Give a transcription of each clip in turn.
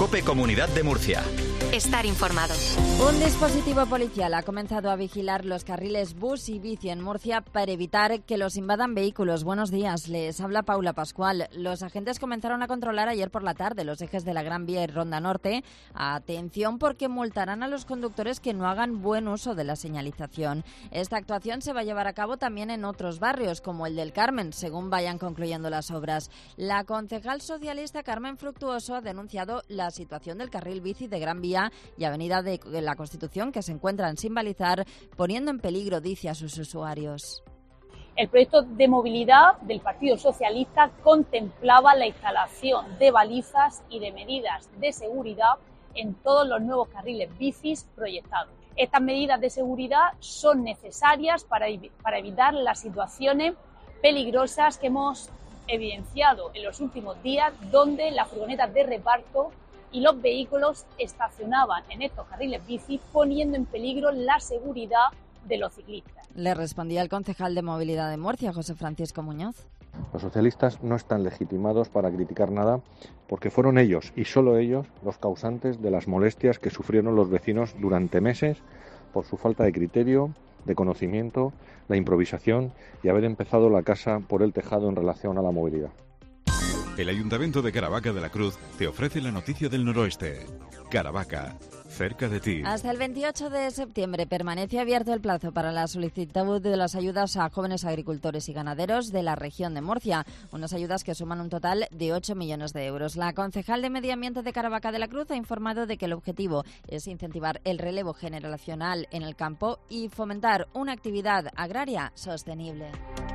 COPE Comunidad de Murcia. Estar informado. Un dispositivo policial ha comenzado a vigilar los carriles bus y bici en Murcia para evitar que los invadan vehículos. Buenos días, les habla Paula Pascual. Los agentes comenzaron a controlar ayer por la tarde los ejes de la Gran Vía y Ronda Norte. Atención, porque multarán a los conductores que no hagan buen uso de la señalización. Esta actuación se va a llevar a cabo también en otros barrios, como el del Carmen, según vayan concluyendo las obras. La concejal socialista Carmen Fructuoso ha denunciado la situación del carril bici de Gran Vía y Avenida de la Constitución, que se encuentran sin balizar, poniendo en peligro, dice, a sus usuarios. El proyecto de movilidad del Partido Socialista contemplaba la instalación de balizas y de medidas de seguridad en todos los nuevos carriles bicis proyectados. Estas medidas de seguridad son necesarias para evitar las situaciones peligrosas que hemos evidenciado en los últimos días, donde las furgonetas de reparto y los vehículos estacionaban en estos carriles bici, poniendo en peligro la seguridad de los ciclistas. Le respondía el concejal de Movilidad de Murcia, José Francisco Muñoz. Los socialistas no están legitimados para criticar nada, porque fueron ellos y solo ellos los causantes de las molestias que sufrieron los vecinos durante meses por su falta de criterio, de conocimiento, la improvisación y haber empezado la casa por el tejado en relación a la movilidad. El Ayuntamiento de Caravaca de la Cruz te ofrece la noticia del noroeste. Caravaca, cerca de ti. Hasta el 28 de septiembre permanece abierto el plazo para la solicitud de las ayudas a jóvenes agricultores y ganaderos de la región de Murcia, unas ayudas que suman un total de 8 millones de euros. La concejal de Medio Ambiente de Caravaca de la Cruz ha informado de que el objetivo es incentivar el relevo generacional en el campo y fomentar una actividad agraria sostenible.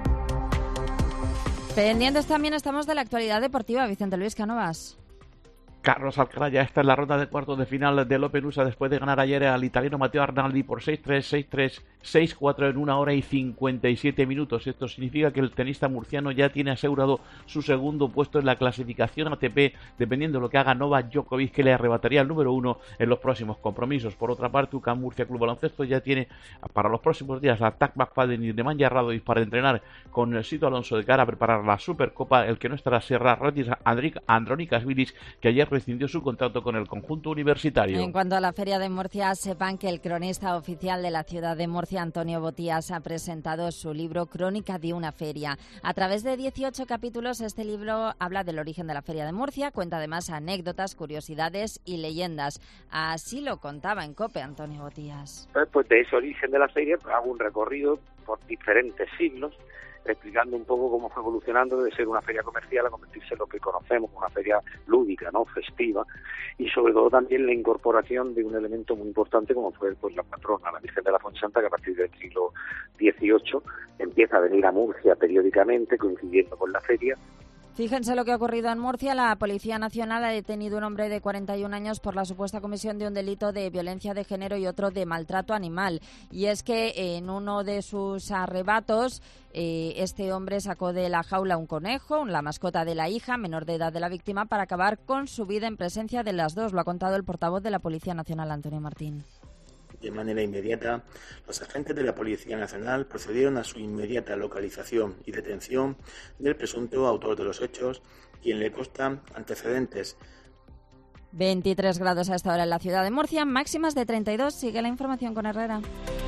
Pendientes también estamos de la actualidad deportiva. Vicente Luis Cánovas. Carlos Alcaraz ya está en la ronda de cuartos de final del Open USA después de ganar ayer al italiano Matteo Arnaldi por 6-3, 6-3, 6-4 en 1 hora y 57 minutos. Esto significa que el tenista murciano ya tiene asegurado su segundo puesto en la clasificación ATP, dependiendo de lo que haga Novak Djokovic, que le arrebataría el número 1 en los próximos compromisos. Por otra parte, UCAM Murcia Club Baloncesto ya tiene para los próximos días a Tak McFadden y Nemanja Radovic para entrenar con Sito Alonso de cara a preparar la Supercopa. El que no estará será Ratis Andrónicas Vilis, que ayer rescindió su contrato con el conjunto universitario. En cuanto a la Feria de Murcia, sepan que el cronista oficial de la ciudad de Murcia, Antonio Botías, ha presentado su libro Crónica de una feria. A través de 18 capítulos, este libro habla del origen de la Feria de Murcia, cuenta además anécdotas, curiosidades y leyendas. Así lo contaba en COPE Antonio Botías. Pues de ese origen de la feria hago un recorrido por diferentes siglos, explicando un poco cómo fue evolucionando de ser una feria comercial a convertirse en lo que conocemos como una feria lúdica, ¿no?, festiva, y sobre todo también la incorporación de un elemento muy importante como fue pues la patrona, la Virgen de la Fuensanta, que a partir del siglo XVIII empieza a venir a Murcia periódicamente, coincidiendo con la feria. Fíjense lo que ha ocurrido en Murcia. La Policía Nacional ha detenido a un hombre de 41 años por la supuesta comisión de un delito de violencia de género y otro de maltrato animal. Y es que en uno de sus arrebatos, este hombre sacó de la jaula un conejo, la mascota de la hija, menor de edad de la víctima, para acabar con su vida en presencia de las dos. Lo ha contado el portavoz de la Policía Nacional, Antonio Martín. De manera inmediata, los agentes de la Policía Nacional procedieron a su inmediata localización y detención del presunto autor de los hechos, quien le consta antecedentes. 23 grados a esta hora en la ciudad de Murcia, máximas de 32. Sigue la información con Herrera.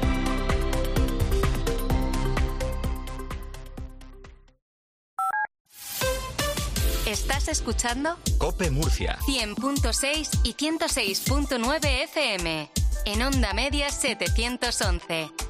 ¿Estás escuchando? COPE Murcia 100.6 y 106.9 FM. En Onda Media 711.